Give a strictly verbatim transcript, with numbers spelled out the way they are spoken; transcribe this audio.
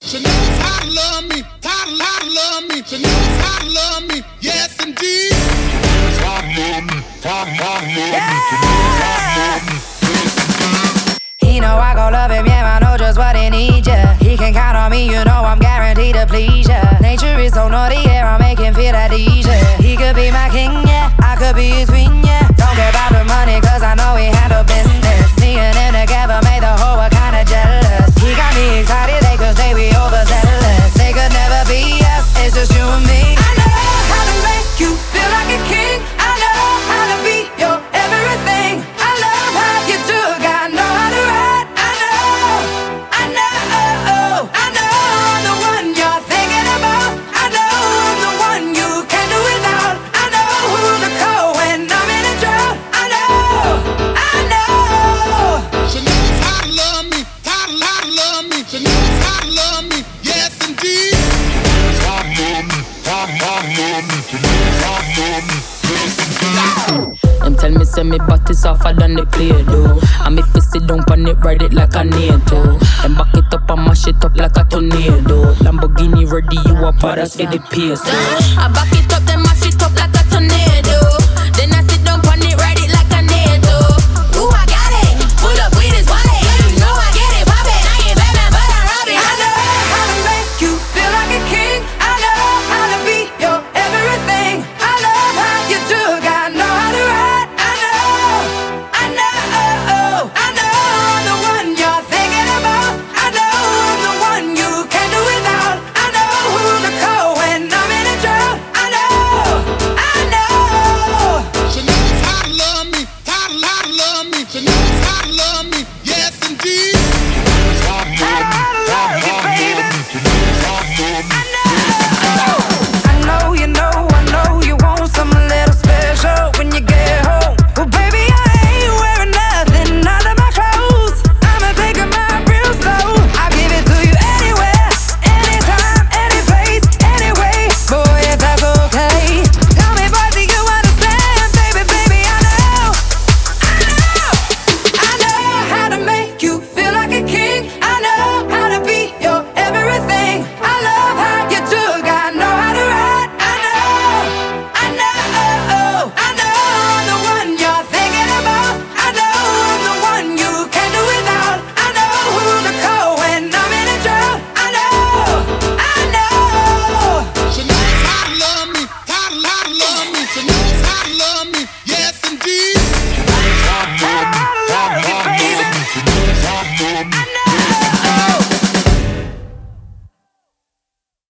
She knows how to love me, how to, how to love me. She knows how to love me, yes indeed. She knows how to love me, how to, how to love me. She knows how to love me, yes indeed. He know I gon' love him, yeah, I know just what he needs, yeah. He can count on me, you know I'm guaranteed to please, yeah. Nature is so naughty, yeah, I make him feel at ease, yeah. He could be my king, yeah, I could be his queen, yeah. Don't care about the money, cause I know he handle business. Me and him together made the whole world kinda jealous. He got me excited, they could say we overzealous. They could never be us, it's just you and me. I know how to make you feel like a king. I know how to be your everything. I love how you do, I know how to ride. I know, I know, I know I'm the one you're thinking about. I know I'm the one you can't do without. I know who to call when I'm in a drought. I know, I know. She knows how to love me, how to, how to love me. She knows how to love me, yes indeed. She knows how to love me, how to, how to love me. She knows how to love me, yes indeed. Them tell me say me butt is softer than the Play-Doh. And if you sit down on it, ride it like a NATO. Then back it up and mash it up like a tornado. Lamborghini ready, you a badass for the peso. I back it up, them